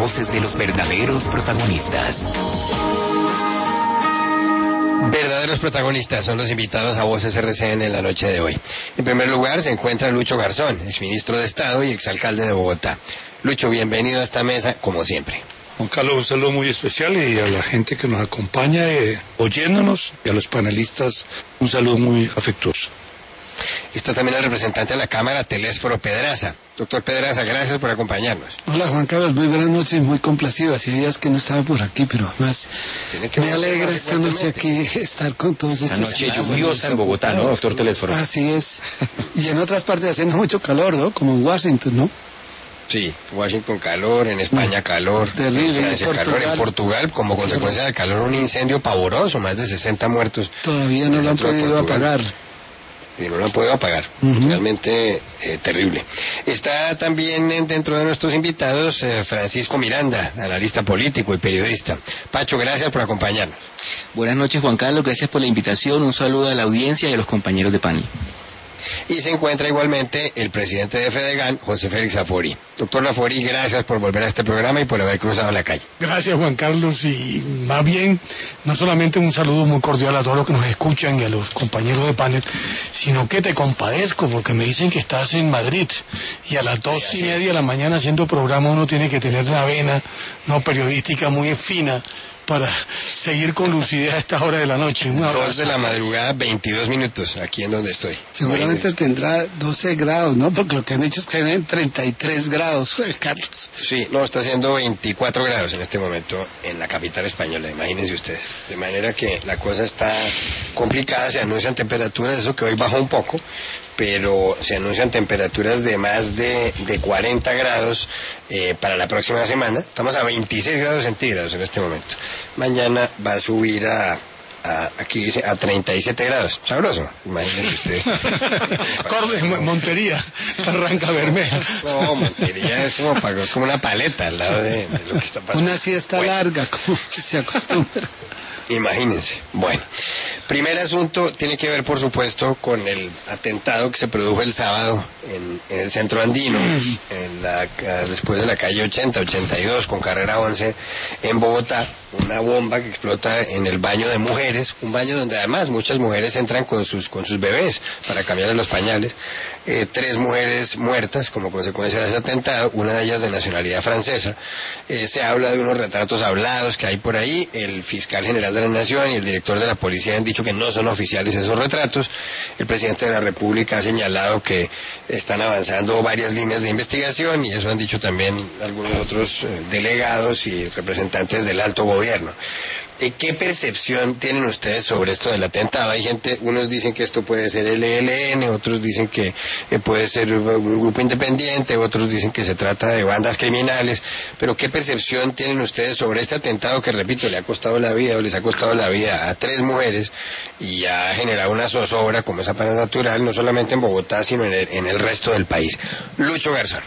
voces de los verdaderos protagonistas. Verdaderos protagonistas son los invitados a Voces RCN en la noche de hoy. En primer lugar se encuentra Lucho Garzón, exministro de Estado y exalcalde de Bogotá. Lucho, bienvenido a esta mesa, como siempre. Juan Carlos, un saludo muy especial y a la gente que nos acompaña oyéndonos, y a los panelistas un saludo muy afectuoso. Está también el representante de la Cámara, Telésforo Pedraza. Doctor Pedraza, gracias por acompañarnos. Hola Juan Carlos, muy buenas noches, muy complacido. Hacía días que no estaba por aquí, pero además me alegra esta noche aquí estar con todos estos. La noche lluviosa en Bogotá, ¿no, doctor Telésforo? Así es. Y en otras partes haciendo mucho calor, ¿no? Como en Washington, ¿no? Sí, Washington calor, en España calor, terrible, en Francia calor, en Portugal como consecuencia del calor un incendio pavoroso, más de 60 muertos. Todavía no lo han podido apagar. Y no lo han podido apagar, realmente terrible. Está también dentro de nuestros invitados Francisco Miranda, analista político y periodista. Pacho, gracias por acompañarnos. Buenas noches Juan Carlos, gracias por la invitación, un saludo a la audiencia y a los compañeros de panel. Y se encuentra igualmente el presidente de Fedegan, José Félix Lafori. Doctor Lafori, gracias por volver a este programa y por haber cruzado la calle. Gracias Juan Carlos, y más bien, no solamente un saludo muy cordial a todos los que nos escuchan y a los compañeros de panel, sino que te compadezco porque me dicen que estás en Madrid y a las 2:30 de la mañana haciendo programa uno tiene que tener la vena no periodística muy fina para seguir con lucidez a esta hora de la noche. 2 de la madrugada, 22 minutos, aquí en donde estoy. Seguramente tendrá 12 grados, ¿no? Porque lo que han hecho es que tienen 33 grados, Juan Carlos. Sí, no, está haciendo 24 grados en este momento en la capital española, imagínense ustedes. De manera que la cosa está complicada, se anuncian temperaturas, eso que hoy bajó un poco, pero se anuncian temperaturas de más de 40 grados para la próxima semana. Estamos a 26 grados centígrados en este momento. Mañana va a subir aquí dice, a 37 grados. Sabroso, imagínese usted. Montería, Barranca Bermeja. No, Montería es como una paleta al lado de lo que está pasando. Una siesta larga, como que se acostumbra. Imagínense. Bueno, primer asunto tiene que ver, por supuesto, con el atentado que se produjo el sábado en el centro andino, después de la calle 80-82 con carrera 11 en Bogotá. Una bomba que explota en el baño de mujeres, un baño donde además muchas mujeres entran con sus bebés para cambiarles los pañales. 3 mujeres muertas como consecuencia de ese atentado, una de ellas de nacionalidad francesa. Se habla de unos retratos hablados que hay por ahí. El fiscal general de la Nación y el director de la policía han dicho que no son oficiales esos retratos. El presidente de la República ha señalado que están avanzando varias líneas de investigación, y eso han dicho también algunos otros delegados y representantes del alto gobierno. ¿Qué percepción tienen ustedes sobre esto del atentado? Hay gente, unos dicen que esto puede ser el ELN, otros dicen que puede ser un grupo independiente, otros dicen que se trata de bandas criminales, pero ¿qué percepción tienen ustedes sobre este atentado que, repito, le ha costado la vida, o les ha costado la vida a 3 mujeres y ha generado una zozobra como esa pena natural, no solamente en Bogotá, sino en el resto del país? Lucho Garzón.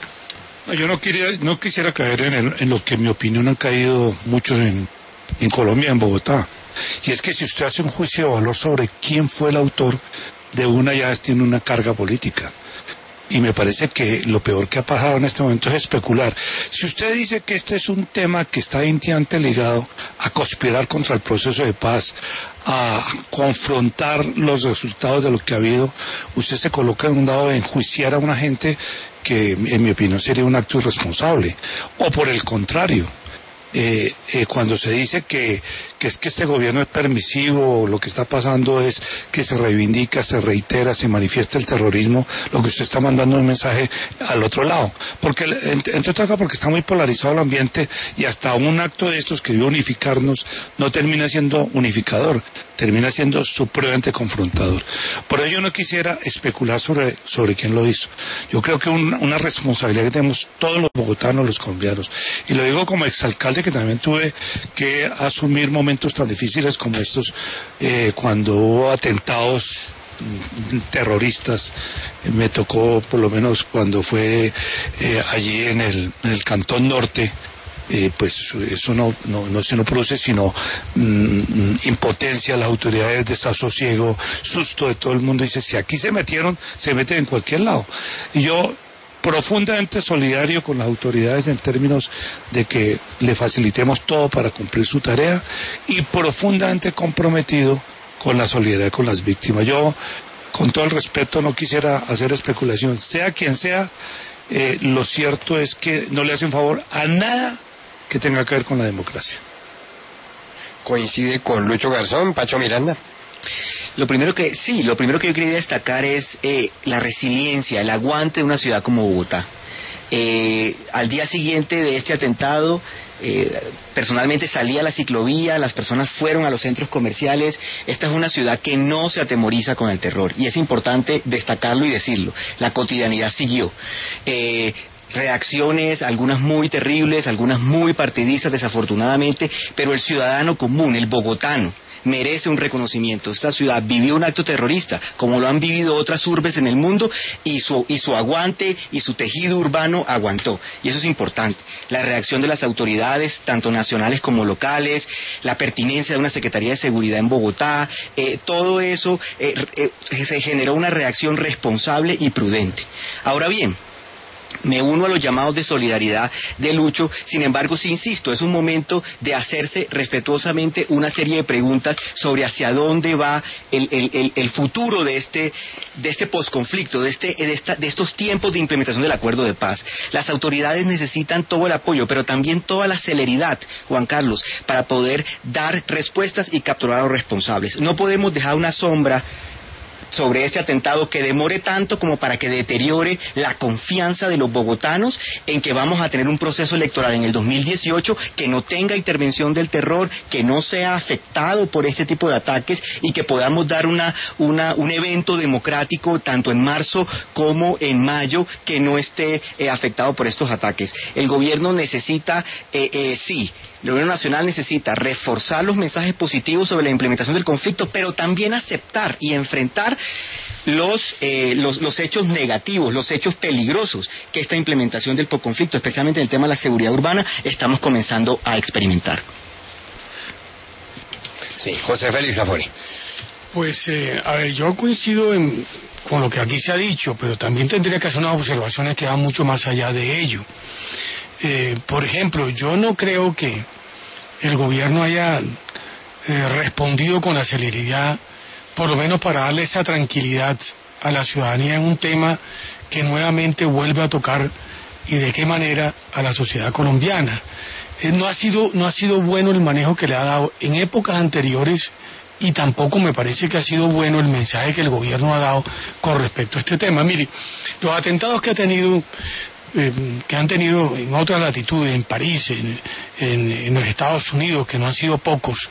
Yo no quisiera caer en lo que en mi opinión han caído muchos en Colombia, en Bogotá. Y es que si usted hace un juicio de valor sobre quién fue el autor de una, ya tiene una carga política. Y me parece que lo peor que ha pasado en este momento es especular. Si usted dice que este es un tema que está íntimamente ligado a conspirar contra el proceso de paz, a confrontar los resultados de lo que ha habido, usted se coloca en un lado de enjuiciar a una gente que, en mi opinión, sería un acto irresponsable. O por el contrario, cuando se dice que es que este gobierno es permisivo, lo que está pasando es que se reivindica, se reitera, se manifiesta el terrorismo, lo que usted está mandando un mensaje al otro lado, porque entre otras cosas porque está muy polarizado el ambiente, y hasta un acto de estos que debe unificarnos no termina siendo unificador, termina siendo supremamente confrontador. Por ello no quisiera especular sobre quién lo hizo. Yo creo que una responsabilidad que tenemos todos los bogotanos, los colombianos, y lo digo como exalcalde, que también tuve que asumir momentos tan difíciles como estos, cuando hubo atentados terroristas. Me tocó, por lo menos cuando fue allí en el Cantón Norte, pues eso no se nos produce sino impotencia, las autoridades, desasosiego, susto de todo el mundo. Dice, si aquí se metieron, se meten en cualquier lado. Y yo profundamente solidario con las autoridades en términos de que le facilitemos todo para cumplir su tarea y profundamente comprometido con la solidaridad con las víctimas. Yo, con todo el respeto, no quisiera hacer especulación, sea quien sea, lo cierto es que no le hacen favor a nada que tenga que ver con la democracia. ¿Coincide con Lucho Garzón, Pacho Miranda? Lo primero que yo quería destacar es la resiliencia, el aguante de una ciudad como Bogotá. Al día siguiente de este atentado, personalmente salí a la ciclovía, las personas fueron a los centros comerciales. Esta es una ciudad que no se atemoriza con el terror, y es importante destacarlo y decirlo. La cotidianidad siguió. Reacciones, algunas muy terribles, algunas muy partidistas desafortunadamente, pero el ciudadano común, el bogotano, merece un reconocimiento. Esta ciudad vivió un acto terrorista, como lo han vivido otras urbes en el mundo, y su aguante y su tejido urbano aguantó, y eso es importante. La reacción de las autoridades, tanto nacionales como locales, la pertinencia de una Secretaría de Seguridad en Bogotá, todo eso se generó una reacción responsable y prudente. Ahora bien, me uno a los llamados de solidaridad de Lucho. Sin embargo, sí insisto, es un momento de hacerse respetuosamente una serie de preguntas sobre hacia dónde va el futuro de este posconflicto, de estos tiempos de implementación del acuerdo de paz. Las autoridades necesitan todo el apoyo, pero también toda la celeridad, Juan Carlos, para poder dar respuestas y capturar a los responsables. No podemos dejar una sombra sobre este atentado que demore tanto como para que deteriore la confianza de los bogotanos en que vamos a tener un proceso electoral en el 2018 que no tenga intervención del terror, que no sea afectado por este tipo de ataques, y que podamos dar un evento democrático tanto en marzo como en mayo que no esté afectado por estos ataques. El gobierno necesita, el gobierno nacional necesita reforzar los mensajes positivos sobre la implementación del conflicto, pero también aceptar y enfrentar los hechos negativos, los hechos peligrosos que esta implementación del conflicto, especialmente en el tema de la seguridad urbana, estamos comenzando a experimentar. Sí, José Félix Zafori. Pues, a ver, yo coincido con lo que aquí se ha dicho, pero también tendría que hacer unas observaciones que van mucho más allá de ello. Por ejemplo, yo no creo que el gobierno haya respondido con la celeridad, por lo menos para darle esa tranquilidad a la ciudadanía en un tema que nuevamente vuelve a tocar, y de qué manera, a la sociedad colombiana. No ha sido bueno el manejo que le ha dado en épocas anteriores, y tampoco me parece que ha sido bueno el mensaje que el gobierno ha dado con respecto a este tema. Mire, los atentados que han tenido en otras latitudes, en París, en los Estados Unidos, que no han sido pocos,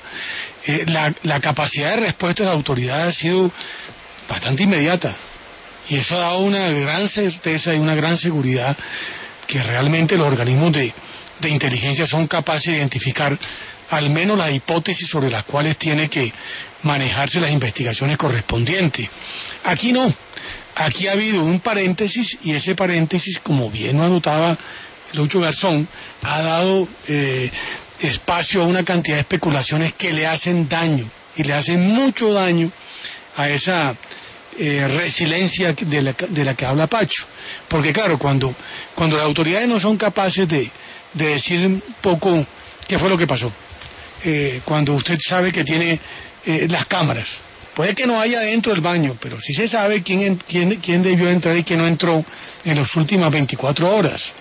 la capacidad de respuesta de la autoridad ha sido bastante inmediata, y eso ha dado una gran certeza y una gran seguridad que realmente los organismos de inteligencia son capaces de identificar al menos las hipótesis sobre las cuales tiene que manejarse las investigaciones correspondientes. Aquí no. Aquí ha habido un paréntesis, y ese paréntesis, como bien lo anotaba Lucho Garzón, ha dado espacio a una cantidad de especulaciones que le hacen daño, y le hacen mucho daño a esa resiliencia de la que habla Pacho. Porque claro, cuando las autoridades no son capaces de decir un poco qué fue lo que pasó, cuando usted sabe que tiene las cámaras, puede que no haya dentro del baño, pero sí se sabe quién debió entrar y quién no entró en las últimas 24 horas.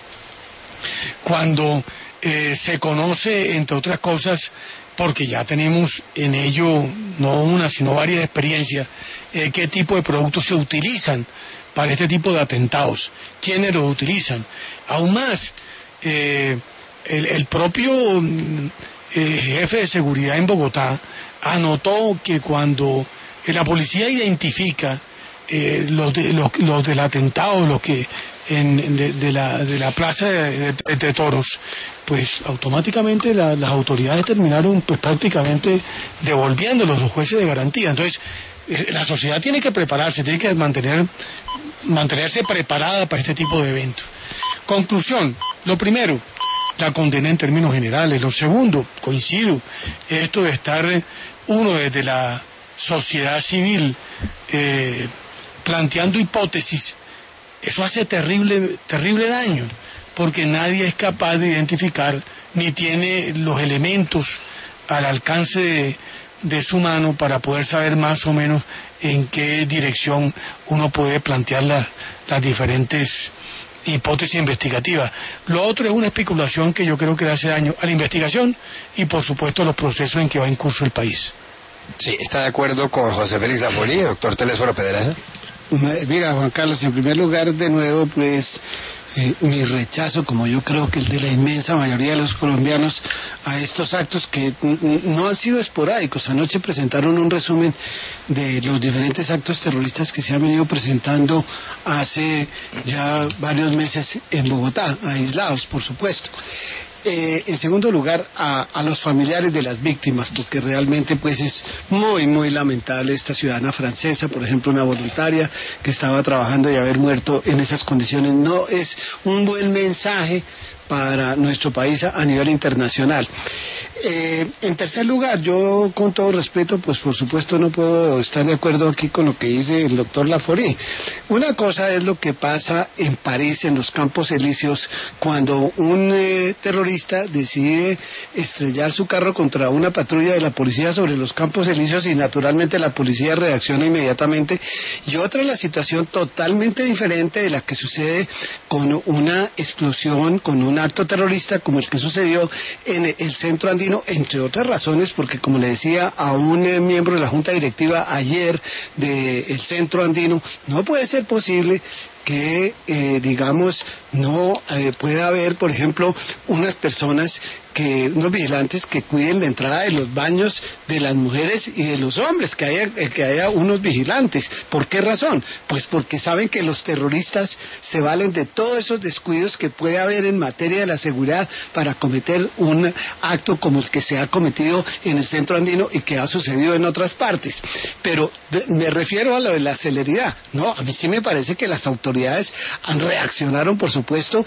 Cuando se conoce, entre otras cosas, porque ya tenemos en ello no una, sino varias experiencias, qué tipo de productos se utilizan para este tipo de atentados, quiénes los utilizan. Aún más, el propio jefe de seguridad en Bogotá anotó que cuando la policía identifica los del atentado, los que de la plaza de toros, pues automáticamente las autoridades terminaron pues prácticamente devolviéndolos los jueces de garantía. Entonces la sociedad tiene que prepararse, tiene que mantenerse preparada para este tipo de eventos. Conclusión: lo primero, la condena en términos generales. Lo segundo, coincido, esto de estar uno desde la sociedad civil planteando hipótesis eso hace terrible daño, porque nadie es capaz de identificar ni tiene los elementos al alcance de su mano para poder saber más o menos en qué dirección uno puede plantear las diferentes hipótesis investigativas. Lo otro es una especulación que yo creo que le hace daño a la investigación y por supuesto a los procesos en que va en curso el país. Sí, ¿está de acuerdo con José Félix Laforí, doctor Telésforo Pedraza? Mira, Juan Carlos, en primer lugar, de nuevo, pues mi rechazo, como yo creo que el de la inmensa mayoría de los colombianos, a estos actos que no han sido esporádicos. Anoche presentaron un resumen de los diferentes actos terroristas que se han venido presentando hace ya varios meses en Bogotá, aislados, por supuesto. En segundo lugar, a los familiares de las víctimas, porque realmente pues es muy lamentable esta ciudadana francesa, por ejemplo, una voluntaria que estaba trabajando y haber muerto en esas condiciones. No es un buen mensaje para nuestro país a nivel internacional. En tercer lugar, yo con todo respeto, pues por supuesto no puedo estar de acuerdo aquí con lo que dice el doctor Laforí. Una cosa es lo que pasa en París, en los Campos Elíseos, cuando un terrorista decide estrellar su carro contra una patrulla de la policía sobre los Campos Elíseos y naturalmente la policía reacciona inmediatamente. Y otra es la situación totalmente diferente de la que sucede con una explosión, con un acto terrorista como el que sucedió en el Centro Andino, entre otras razones, porque como le decía a un miembro de la Junta Directiva ayer del Centro Andino, no puede ser posible que, digamos, no pueda haber, por ejemplo, unas personas unos vigilantes que cuiden la entrada de los baños de las mujeres y de los hombres, que haya unos vigilantes. ¿Por qué razón? Pues porque saben que los terroristas se valen de todos esos descuidos que puede haber en materia de la seguridad para cometer un acto como el que se ha cometido en el Centro Andino y que ha sucedido en otras partes. Pero me refiero a lo de la celeridad. No, a mí sí me parece que las autoridades reaccionaron, por supuesto,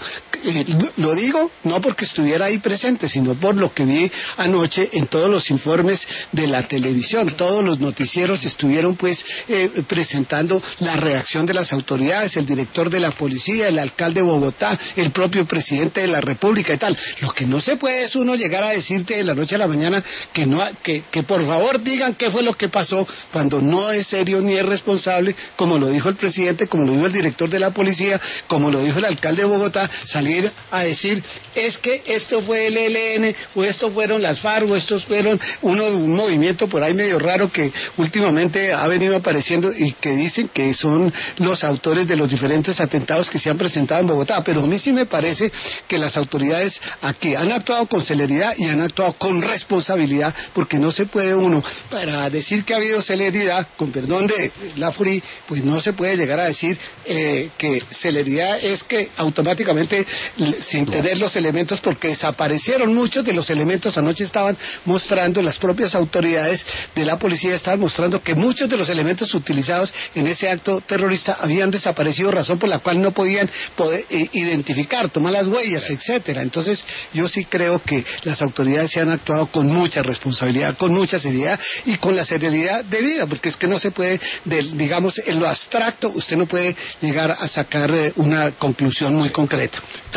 lo digo no porque estuviera ahí presente, sino por lo que vi anoche en todos los informes de la televisión. Todos los noticieros estuvieron pues presentando la reacción de las autoridades, el director de la policía, el alcalde de Bogotá, el propio presidente de la República y tal. Lo que no se puede es uno llegar a decirte de la noche a la mañana que por favor digan qué fue lo que pasó, cuando no es serio ni es responsable, como lo dijo el presidente, como lo dijo el director de la policía, como lo dijo el alcalde de Bogotá, salir a decir es que esto fue el ELN o esto fueron las FARC o estos fueron un movimiento por ahí medio raro que últimamente ha venido apareciendo y que dicen que son los autores de los diferentes atentados que se han presentado en Bogotá. Pero a mí sí me parece que las autoridades aquí han actuado con celeridad y han actuado con responsabilidad, porque no se puede uno, para decir que ha habido celeridad, con perdón de Laforí, pues no se puede llegar a decir que celeridad es que automáticamente sin tener los elementos, porque desaparecieron muchos de los elementos. Anoche estaban mostrando, las propias autoridades de la policía estaban mostrando que muchos de los elementos utilizados en ese acto terrorista habían desaparecido, razón por la cual no podían identificar, tomar las huellas, etcétera. Entonces yo sí creo que las autoridades se han actuado con mucha responsabilidad, con mucha seriedad y con la seriedad debida, porque es que no se puede, digamos, en lo abstracto usted no puede llegar a sacar una conclusión muy concreta.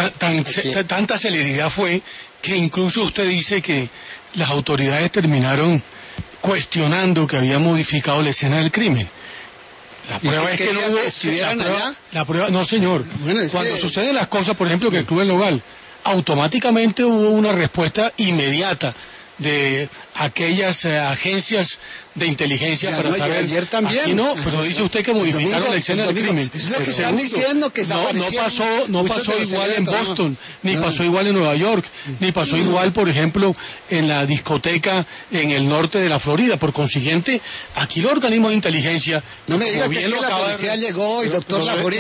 Tanta celeridad fue que incluso usted dice que las autoridades terminaron cuestionando que había modificado la escena del crimen. La prueba es que no hubo... ¿Estuvieran allá? La prueba, no señor. Bueno, cuando suceden las cosas, por ejemplo, que el Club del Nogal, automáticamente hubo una respuesta inmediata de aquellas agencias de inteligencia para saber. Ayer también. Aquí no, pero dice usted que modificaron la escena del crimen. Es lo que están diciendo, que no pasó igual en Boston, ni pasó igual en Nueva York, ni pasó igual, por ejemplo, en la discoteca en el norte de la Florida. Por consiguiente, aquí los organismos de inteligencia... No me diga que es que la policía llegó y doctor Laforí,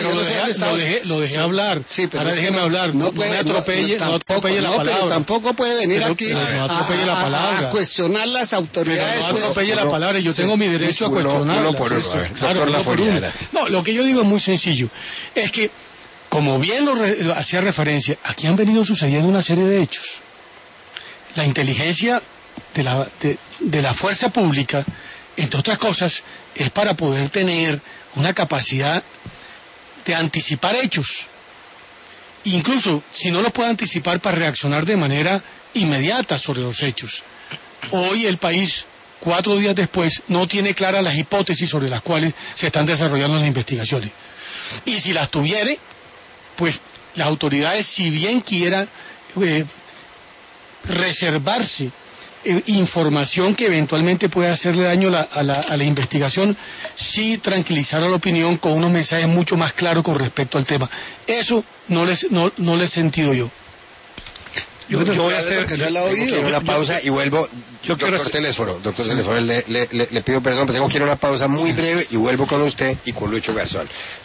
lo dejé hablar. Sí, pero ahora déjeme hablar. No me atropelle, no atropelle la palabra. Pero tampoco puede venir aquí a cuestionar las autoridades. No atropelle la palabra. Yo tengo mi derecho a cuestionarla. Doctor Laforí. No, lo que yo digo es muy sencillo. Es que, como bien lo hacía referencia, aquí han venido sucediendo una serie de hechos. La inteligencia de la fuerza pública, entre otras cosas, es para poder tener una capacidad de anticipar hechos. Incluso si no lo puede anticipar para reaccionar de manera inmediata sobre los hechos. Hoy el país, 4 días después, no tiene claras las hipótesis sobre las cuales se están desarrollando las investigaciones. Y si las tuviere, pues las autoridades, si bien quieran reservarse información que eventualmente pueda hacerle daño a la investigación, sí tranquilizar a la opinión con unos mensajes mucho más claros con respecto al tema. Eso no les he sentido yo. Yo voy a hacer una pausa y vuelvo. Doctor Telésforo, le pido perdón, pero tengo que ir a una pausa muy breve y vuelvo con usted y con Lucho Garzón.